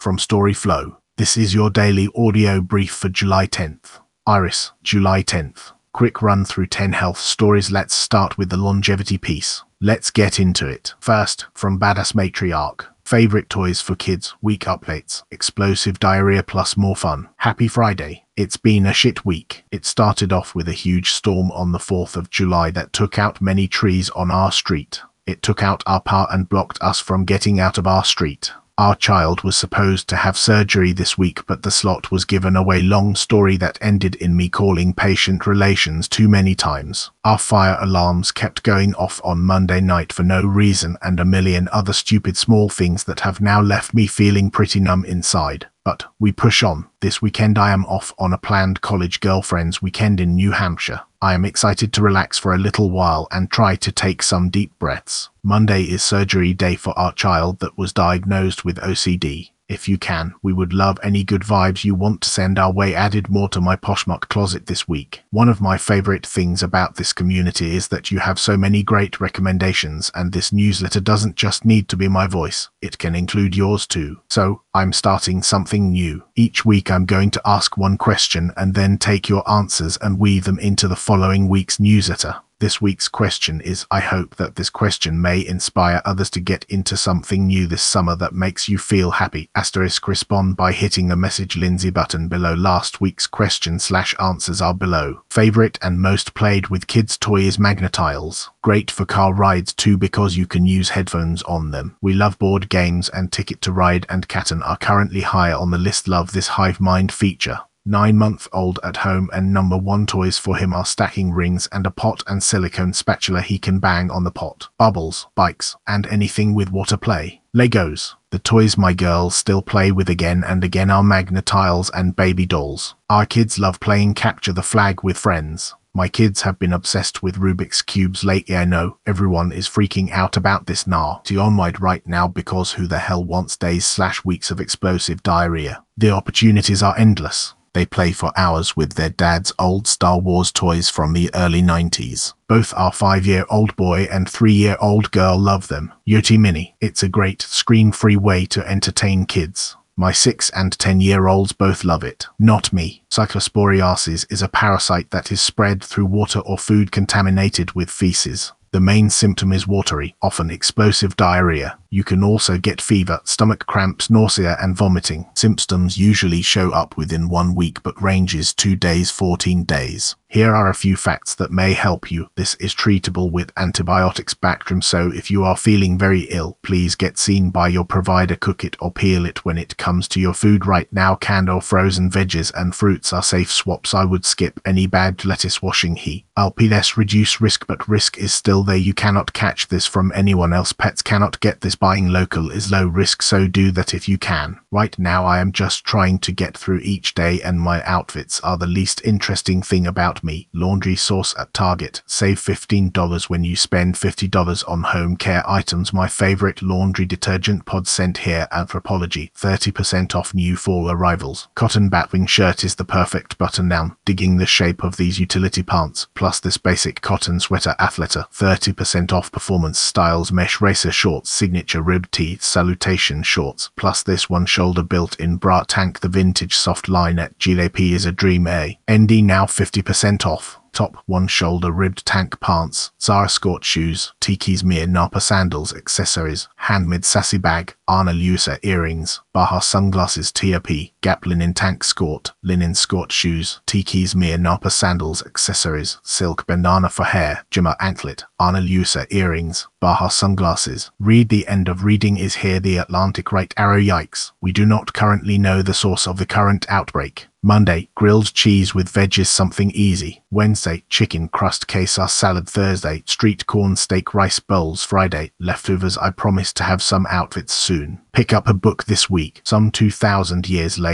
from Storyflow. This is your daily audio brief for July 10th. Iris, July 10th. Quick run through 10 health stories. Let's start with the longevity piece. Let's get into it. First, from Badass Matriarch. Favorite toys for kids, week updates, explosive diarrhea plus more fun. Happy Friday. It's been a shit week. It started off with a huge storm on the 4th of July that took out many trees on our street. It took out our power and blocked us from getting out of our street. Our child was supposed to have surgery this week, but the slot was given away. Long story that ended in me calling patient relations too many times. Our fire alarms kept going off on Monday night for no reason, and a million other stupid small things that have now left me feeling pretty numb inside. But we push on. This weekend I am off on a planned college girlfriend's weekend in New Hampshire. I am excited to relax for a little while and try to take some deep breaths. Monday is surgery day for our child that was diagnosed with OCD. If you can, we would love any good vibes you want to send our way. Added more to my Poshmark closet this week. One of my favorite things about this community is that you have so many great recommendations, and this newsletter doesn't just need to be my voice, it can include yours too. So, I'm starting something new. Each week I'm going to ask one question and then take your answers and weave them into the following week's newsletter. This week's question is, I hope that this question may inspire others to get into something new this summer that makes you feel happy. Respond by hitting the message Lindsay button below. Last week's question/answers are below. Favorite and most played with kids toy is Magnetiles. Great for car rides too because you can use headphones on them. We love board games, and Ticket to Ride and Catan are currently higher on the list. Love this hive mind feature. 9-month-old at home, and number one toys for him are stacking rings and a pot and silicone spatula he can bang on the pot. Bubbles, bikes, and anything with water play. Legos. The toys my girls still play with again and again are Magnetiles and baby dolls. Our kids love playing capture the flag with friends. My kids have been obsessed with Rubik's Cubes lately. I know everyone is freaking out about this online right now because who the hell wants days/weeks of explosive diarrhea? The opportunities are endless. They play for hours with their dad's old Star Wars toys from the early 90s. Both our 5-year-old boy and 3-year-old girl love them. Yoti Mini. It's a great screen-free way to entertain kids. My 6 and 10-year-olds both love it. Not me. Cyclosporiasis is a parasite that is spread through water or food contaminated with feces. The main symptom is watery, often explosive diarrhea. You can also get fever, stomach cramps, nausea, and vomiting. Symptoms usually show up within 1 week but ranges 2 days, 14 days. Here are a few facts that may help you. This is treatable with antibiotics Bactrim, so if you are feeling very ill, please get seen by your provider. Cook it or peel it. When it comes to your food right now, canned or frozen veggies and fruits are safe swaps. I would skip any bagged lettuce washing. LPS reduce risk, but risk is still there. You cannot catch this from anyone else. Pets cannot get this. Buying local is low risk, so do that if you can. Right now I am just trying to get through each day, and my outfits are the least interesting thing about me. Laundry source at Target. Save $15 when you spend $50 on home care items. My favorite laundry detergent pod sent here. Anthropology. 30% off new fall arrivals. Cotton Batwing shirt is the perfect button down. Digging the shape of these utility pants. Plus this basic cotton sweater Athleta. 30% off performance styles. Mesh racer shorts. Signature rib tee. Salutation shorts. Plus this one shoulder built-in bra tank. The vintage soft line at GLP is a dream. ND now 50% off. Top one shoulder ribbed tank pants, Zara Skort shoes, Tiki's Mir Napa sandals, accessories, handmade sassy bag, Ana Luisa earrings, Baja sunglasses, TRP, Gap linen tank skort, linen skort shoes, Tiki's Mir Napa sandals, accessories, silk bandana for hair, Jimmer anklet, Ana Luisa earrings, Baja sunglasses. Read the end of reading is here. The Atlantic right arrow. Yikes. We do not currently know the source of the current outbreak. Monday, grilled cheese with veggies, something easy. Wednesday, chicken crust queso salad. Thursday, street corn steak rice bowls. Friday, leftovers. I promise to have some outfits soon. Pick up a book this week. Some 2,000 years later,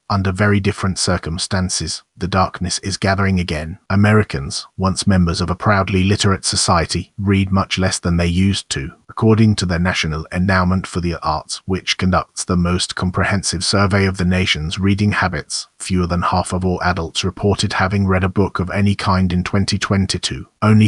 under very different circumstances. The darkness is gathering again. Americans, once members of a proudly literate society, read much less than they used to. According to the National Endowment for the Arts, which conducts the most comprehensive survey of the nation's reading habits, fewer than half of all adults reported having read a book of any kind in 2022. Only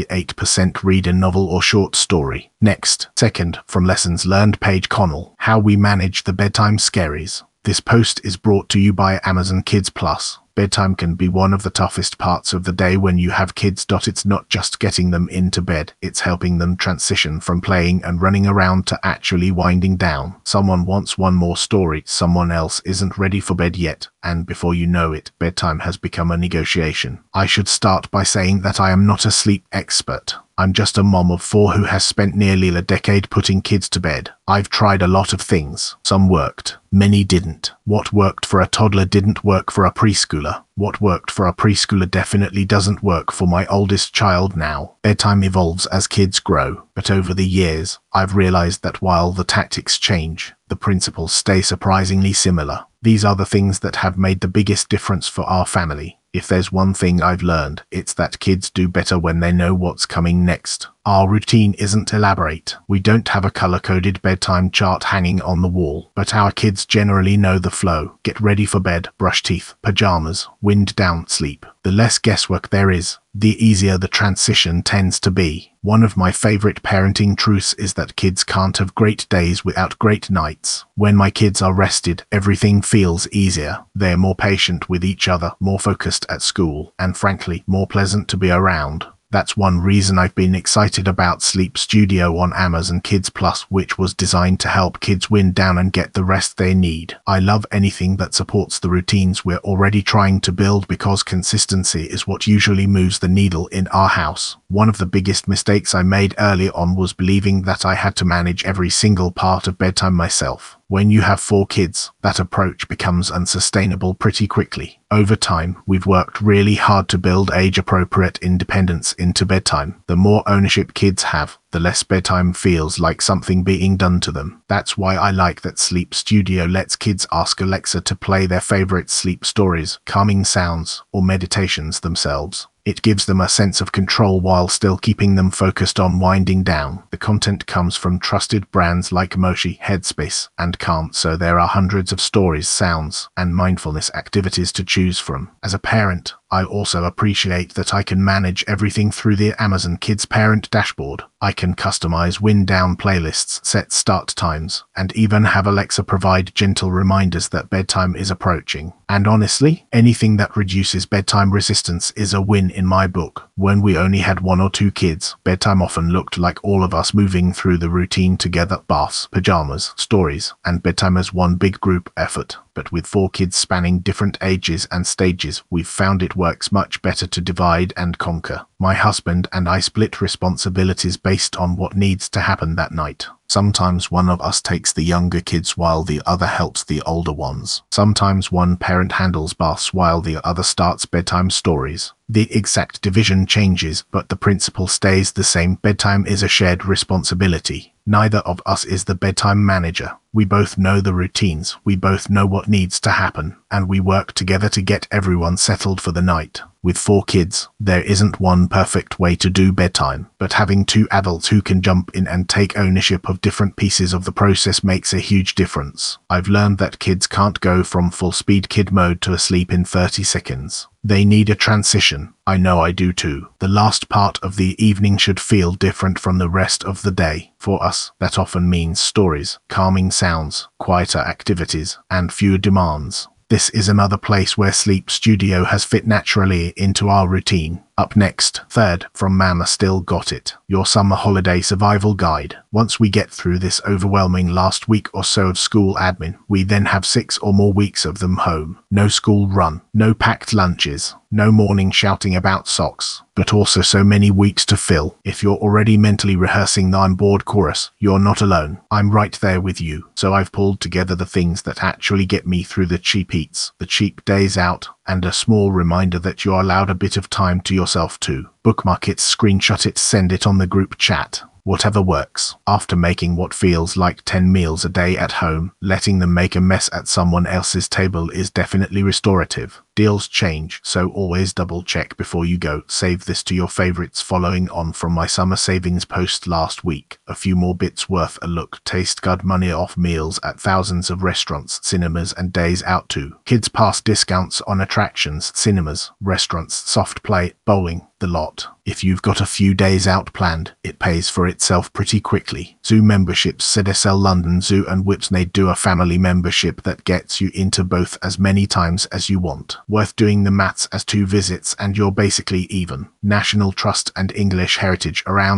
38% read a novel or short story. Next, second, from Lessons Learned, Paige Connell, How We Manage the Bedtime Scaries. This post is brought to you by Amazon Kids Plus. Bedtime can be one of the toughest parts of the day when you have kids. It's not just getting them into bed, it's helping them transition from playing and running around to actually winding down. Someone wants one more story, someone else isn't ready for bed yet, and before you know it, bedtime has become a negotiation. I should start by saying that I am not a sleep expert. I'm just a mom of 4 who has spent nearly a decade putting kids to bed. I've tried a lot of things. Some worked. Many didn't. What worked for a toddler didn't work for a preschooler. What worked for a preschooler definitely doesn't work for my oldest child now. Bedtime evolves as kids grow, but over the years, I've realized that while the tactics change, the principles stay surprisingly similar. These are the things that have made the biggest difference for our family. If there's one thing I've learned, it's that kids do better when they know what's coming next. Our routine isn't elaborate. We don't have a color-coded bedtime chart hanging on the wall, but our kids generally know the flow. Get ready for bed, brush teeth, pajamas, wind down, sleep. The less guesswork there is, the easier the transition tends to be. One of my favorite parenting truths is that kids can't have great days without great nights. When my kids are rested, everything feels easier. They're more patient with each other, more focused at school, and frankly, more pleasant to be around. That's one reason I've been excited about Sleep Studio on Amazon Kids Plus, which was designed to help kids wind down and get the rest they need. I love anything that supports the routines we're already trying to build because consistency is what usually moves the needle in our house. One of the biggest mistakes I made early on was believing that I had to manage every single part of bedtime myself. When you have 4 kids, that approach becomes unsustainable pretty quickly. Over time, we've worked really hard to build age-appropriate independence into bedtime. The more ownership kids have, the less bedtime feels like something being done to them. That's why I like that Sleep Studio lets kids ask Alexa to play their favorite sleep stories, calming sounds, or meditations themselves. It gives them a sense of control while still keeping them focused on winding down. The content comes from trusted brands like Moshi, Headspace, and Calm, so there are hundreds of stories, sounds, and mindfulness activities to choose from. As a parent, I also appreciate that I can manage everything through the Amazon Kids Parent dashboard. I can customize wind down playlists, set start times, and even have Alexa provide gentle reminders that bedtime is approaching. And honestly, anything that reduces bedtime resistance is a win in my book. When we only had 1 or 2 kids, bedtime often looked like all of us moving through the routine together: baths, pajamas, stories, and bedtime as one big group effort. But with 4 kids spanning different ages and stages, we've found it works much better to divide and conquer. My husband and I split responsibilities based on what needs to happen that night. Sometimes one of us takes the younger kids while the other helps the older ones. Sometimes one parent handles baths while the other starts bedtime stories. The exact division changes, but the principle stays the same. Bedtime is a shared responsibility. Neither of us is the bedtime manager. We both know the routines, we both know what needs to happen, and we work together to get everyone settled for the night. With 4 kids, there isn't one perfect way to do bedtime, but having 2 adults who can jump in and take ownership of different pieces of the process makes a huge difference. I've learned that kids can't go from full-speed kid mode to asleep in 30 seconds. They need a transition. I know I do too. The last part of the evening should feel different from the rest of the day. For us, that often means stories, calming sounds, quieter activities, and fewer demands. This is another place where Sleep Studio has fit naturally into our routine. Up next, third, from Mama Still Got It, your summer holiday survival guide. Once we get through this overwhelming last week or so of school admin, we then have 6 or more weeks of them home. No school run, no packed lunches, no morning shouting about socks, but also so many weeks to fill. If you're already mentally rehearsing the "I'm bored" chorus, you're not alone. I'm right there with you. So I've pulled together the things that actually get me through the cheap eats, the cheap days out, and a small reminder that you're allowed a bit of time to yourself too. Bookmark it, screenshot it, send it on the group chat. Whatever works. After making what feels like 10 meals a day at home, letting them make a mess at someone else's table is definitely restorative. Deals change, so always double check before you go. Save this to your favorites. Following on from my summer savings post last week, a few more bits worth a look. Taste good money off meals at thousands of restaurants, cinemas and days out too. Kids pass discounts on attractions, cinemas, restaurants, soft play, bowling, the lot. If you've got a few days out planned, it pays for itself pretty quickly. Zoo memberships. ZSL London Zoo and Whipsnade do a family membership that gets you into both as many times as you want. Worth doing the maths as 2 visits and you're basically even. National Trust and English Heritage around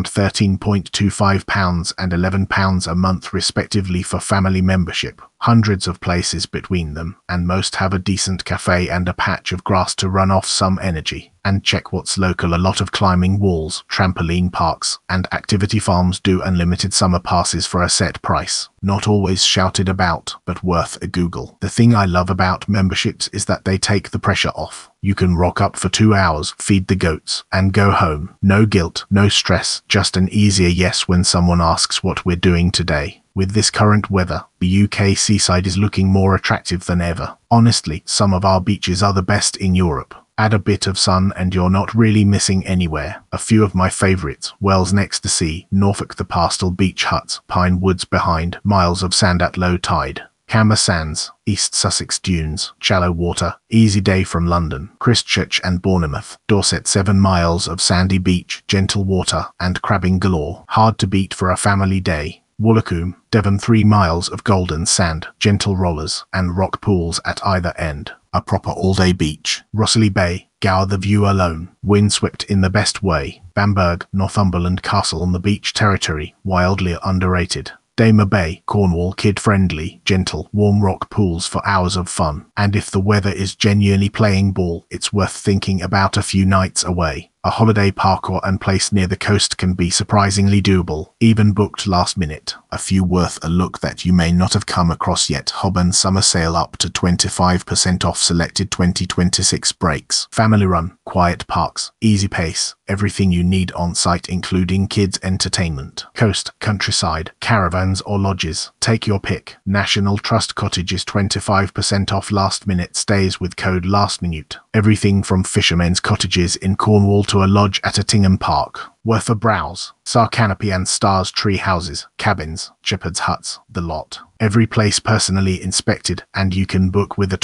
£13.25 and £11 a month respectively for family membership. Hundreds of places between them, and most have a decent cafe and a patch of grass to run off some energy. And check what's local. A lot of climbing walls, trampoline parks, and activity farms do unlimited summer passes for a set price. Not always shouted about, but worth a Google. The thing I love about memberships is that they take the pressure off. You can rock up for 2 hours, feed the goats, and go home. No guilt, no stress, just an easier yes when someone asks what we're doing today. With this current weather, the UK seaside is looking more attractive than ever. Honestly, some of our beaches are the best in Europe. Add a bit of sun and you're not really missing anywhere. A few of my favourites: Wells next to sea, Norfolk the Pastel Beach Huts, Pine Woods behind, miles of sand at low tide. Camber Sands, East Sussex Dunes, shallow water, easy day from London. Christchurch and Bournemouth, Dorset 7 miles of sandy beach, gentle water, and crabbing galore. Hard to beat for a family day. Woolacombe, Devon 3 miles of golden sand, gentle rollers, and rock pools at either end. A proper all-day beach. Rossley Bay, Gower the view alone, windswept in the best way. Bamberg, Northumberland Castle on the beach territory, wildly underrated. Damer Bay, Cornwall, kid-friendly, gentle, warm rock pools for hours of fun. And if the weather is genuinely playing ball, it's worth thinking about a few nights away. A holiday park or and place near the coast can be surprisingly doable, even booked last minute. A few worth a look that you may not have come across yet. Holborn summer sale up to 25% off selected 2026 breaks. Family run, quiet parks, easy pace, everything you need on site including kids entertainment. Coast, countryside, caravans or lodges. Take your pick. National Trust cottages 25% off last minute stays with code LASTMINUTE. Everything from fishermen's cottages in Cornwall to a lodge at Attingham Park. Worth a browse. Sar Canopy and Stars tree houses, cabins, shepherd's huts, the lot. Every place personally inspected, and you can book with a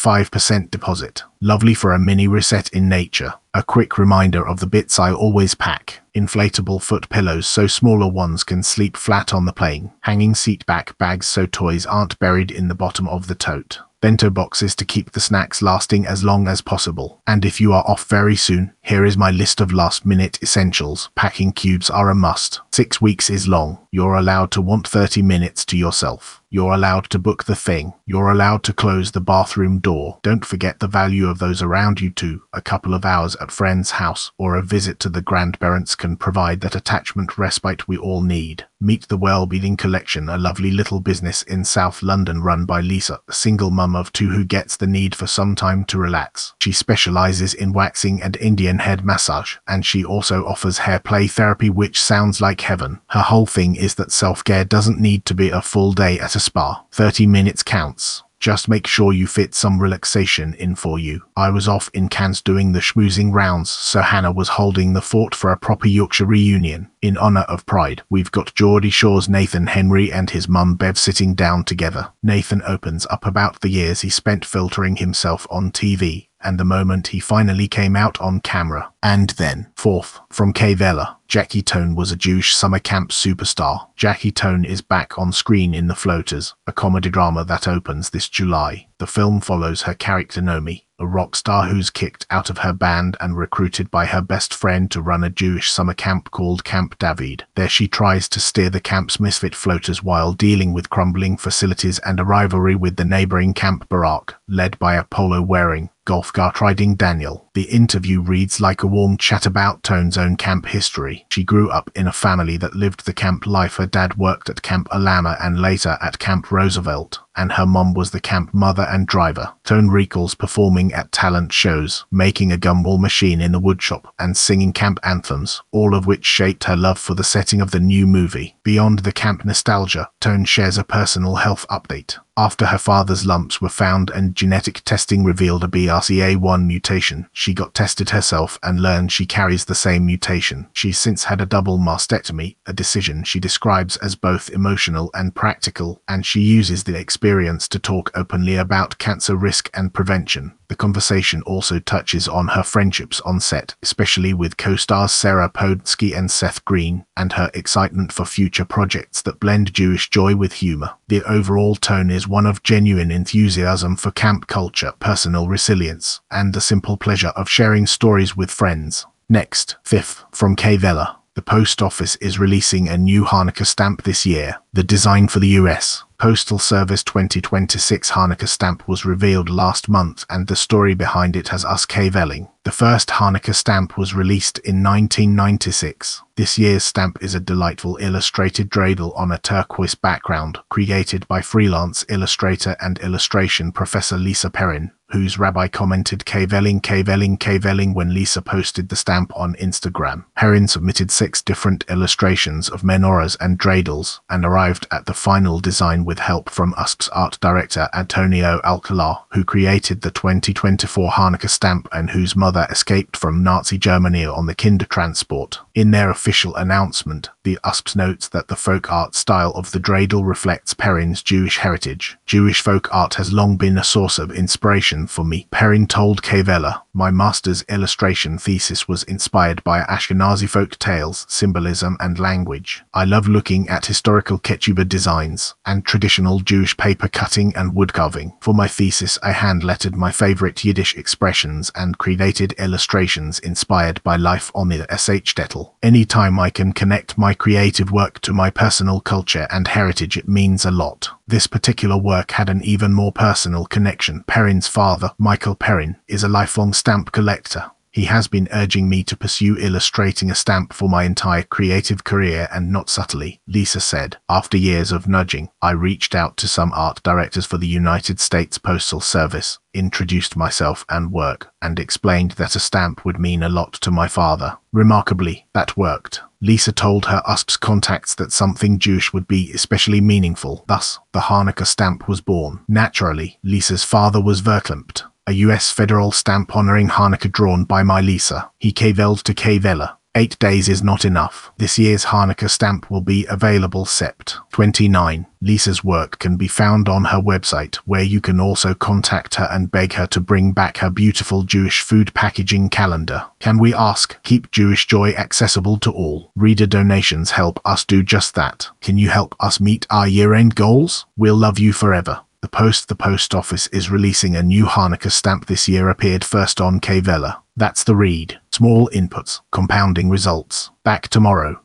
25% deposit. Lovely for a mini reset in nature. A quick reminder of the bits I always pack. Inflatable foot pillows so smaller ones can sleep flat on the plane. Hanging seat back bags so toys aren't buried in the bottom of the tote. Bento boxes to keep the snacks lasting as long as possible. And if you are off very soon, here is my list of last-minute essentials. Packing cubes are a must. 6 weeks is long. You're allowed to want 30 minutes to yourself. You're allowed to book the thing. You're allowed to close the bathroom door. Don't forget the value of those around you too. A couple of hours at friend's house or a visit to the grandparents can provide that attachment respite we all need. Meet the Wellbeing Collection, a lovely little business in South London run by Lisa, a single mum of 2 who gets the need for some time to relax. She specializes in waxing and Indian head massage, and she also offers hair play therapy, which sounds like heaven. Her whole thing is that self-care doesn't need to be a full day at a spa. 30 minutes counts. Just make sure you fit some relaxation in for you. I was off in Cannes doing the schmoozing rounds, so Hannah was holding the fort for a proper Yorkshire reunion. In honour of Pride, we've got Geordie Shore's Nathan Henry and his mum Bev sitting down together. Nathan opens up about the years he spent filtering himself on TV, and the moment he finally came out on camera. And then, fourth, from Kay Vella, Jackie Tone was a Jewish summer camp superstar. Jackie Tone is back on screen in The Floaters, a comedy drama that opens this July. The film follows her character Nomi, a rock star who's kicked out of her band and recruited by her best friend to run a Jewish summer camp called Camp David. There she tries to steer the camp's misfit floaters while dealing with crumbling facilities and a rivalry with the neighboring Camp Barak, led by a polo-wearing, golf cart riding Daniel. The interview reads like a warm chat about Tone's own camp history. She grew up in a family that lived the camp life. Her dad worked at Camp Alama and later at Camp Roosevelt, and her mom was the camp mother and driver. Tone recalls performing at talent shows, making a gumball machine in the woodshop, and singing camp anthems, all of which shaped her love for the setting of the new movie. Beyond the camp nostalgia, Tone shares a personal health update. After her father's lumps were found and genetic testing revealed a BRCA1 mutation, she got tested herself and learned she carries the same mutation. She's since had a double mastectomy, a decision she describes as both emotional and practical, and she uses the experience to talk openly about cancer risk and prevention. The conversation also touches on her friendships on set, especially with co-stars Sarah Podolsky and Seth Green, and her excitement for future projects that blend Jewish joy with humor. The overall tone is one of genuine enthusiasm for camp culture, personal resilience, and the simple pleasure of sharing stories with friends. Next, fifth, from Kay-Vella. The post office is releasing a new Hanukkah stamp this year. The design for the U.S. Postal Service 2026 Hanukkah stamp was revealed last month, and the story behind it has us Kay-Velling. The first Hanukkah stamp was released in 1996. This year's stamp is a delightful illustrated dreidel on a turquoise background, created by freelance illustrator and illustration professor Lisa Perrin, whose rabbi commented Kay-Velling, Kay-Velling, Kay-Velling when Lisa posted the stamp on Instagram. Perrin submitted 6 different illustrations of menorahs and dreidels, and arrived at the final design with help from USC's art director Antonio Alcalá, who created the 2024 Hanukkah stamp and whose mother escaped from Nazi Germany on the Kindertransport. In their official announcement, the USCs notes that the folk art style of the dreidel reflects Perrin's Jewish heritage. Jewish folk art has long been a source of inspiration for me, Perrin told Kay-Vella. My master's illustration thesis was inspired by Ashkenazi folk tales, symbolism, and language. I love looking at historical ketubah designs and traditional Jewish paper cutting and wood carving. For my thesis, I hand-lettered my favorite Yiddish expressions and created illustrations inspired by life on the Shtetl. Anytime I can connect my creative work to my personal culture and heritage, it means a lot. This particular work had an even more personal connection. Perrin's father, Michael Perrin, is a lifelong stamp collector. He has been urging me to pursue illustrating a stamp for my entire creative career, and not subtly, Lisa said. After years of nudging, I reached out to some art directors for the United States Postal Service, introduced myself and work, and explained that a stamp would mean a lot to my father. Remarkably, that worked. Lisa told her USC's contacts that something Jewish would be especially meaningful. Thus, the Hanukkah stamp was born. Naturally, Lisa's father was verklempt, a U.S. federal stamp honoring Hanukkah drawn by my Lisa. He Kay-Velled to Kay-Vella. 8 days is not enough. This year's Hanukkah stamp will be available Sept. 29. Lisa's work can be found on her website, where you can also contact her and beg her to bring back her beautiful Jewish food packaging calendar. Can we ask? Keep Jewish joy accessible to all. Reader donations help us do just that. Can you help us meet our year-end goals? We'll love you forever. The post office is releasing a new Hanukkah stamp this year, appeared first on Kay-Vella. That's the read. Small inputs, compounding results. Back tomorrow.